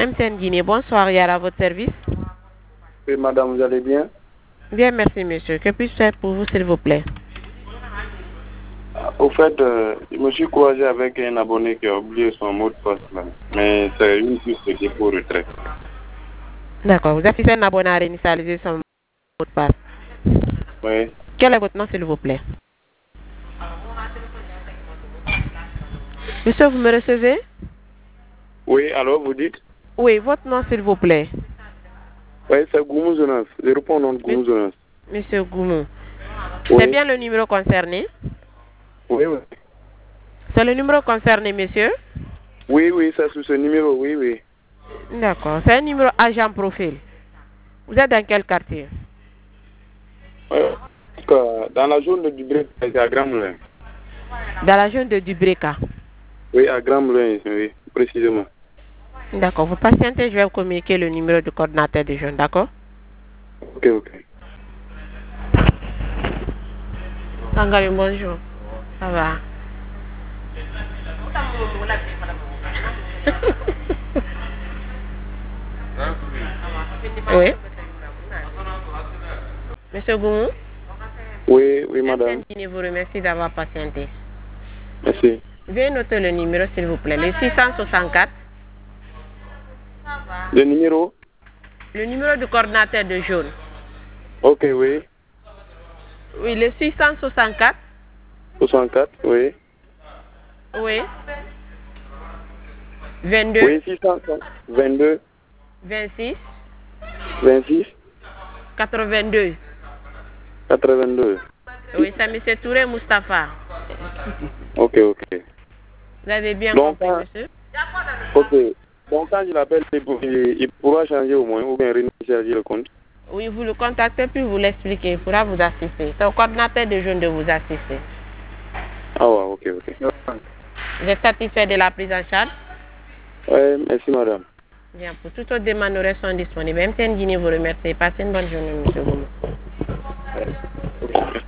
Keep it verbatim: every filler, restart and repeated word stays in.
M T N Guinée, bonsoir, Yara, à votre service. Oui, madame, vous allez bien? Bien, merci, monsieur. Que puis-je faire pour vous, s'il vous plaît? Au fait, euh, je me suis croisé avec un abonné qui a oublié son mot de passe, là. Mais c'est une piste de dépôt retrait. D'accord, vous affichez un abonné à réinitialiser son mot de passe. Oui. Quel est votre nom, s'il vous plaît? Monsieur, vous me recevez? Oui, alors vous dites? Oui, votre nom, s'il vous plaît. Oui, c'est Goumou Jonas. Je réponds au nom de Goumou Jonas. Monsieur Goumou. Oui. C'est bien le numéro concerné? Oui, oui. C'est le numéro concerné, monsieur? Oui, oui, c'est sous ce numéro, oui, oui. D'accord, c'est un numéro agent profil. Vous êtes dans quel quartier? Euh, dans la zone de Dubré, c'est à Grand Moulin. Dans la zone de Dubreka. Oui, à Grand Moulin, oui, précisément. D'accord, vous patientez, je vais vous communiquer le numéro du coordinateur des jeunes, d'accord? Ok, ok. Sangali, bonjour. Ça va? Oui. Monsieur Goumou? Oui, oui, madame. Je vous remercie d'avoir patienté. Merci. Veuillez noter le numéro, s'il vous plaît. Le six cent soixante-quatre. Le numéro? Le numéro du coordinateur de jaune. Ok, oui. Oui, le six cent soixante-quatre. soixante-quatre, oui. Oui. vingt-deux. Oui, six cent vingt-deux. vingt-six. vingt-six. quatre-vingt-deux. quatre-vingt-deux. Oui, c'est M. Touré Moustapha. Ok, ok. Vous avez bien Donc, compris, quand, monsieur? ok. Donc, quand je l'appelle, il, il pourra changer au moins ou bien réinitialiser le compte. Oui, vous le contactez puis vous l'expliquez. Il pourra vous assister. C'est au coordinateur de jeunes de vous assister. Ah ouais, ok, ok. Vous êtes satisfait de la prise en charge? Oui, merci, madame. Bien, pour toute autre demande, nous restons disponibles. M T N Guinée vous remercie. Passez une bonne journée, monsieur Goumou. Ouais.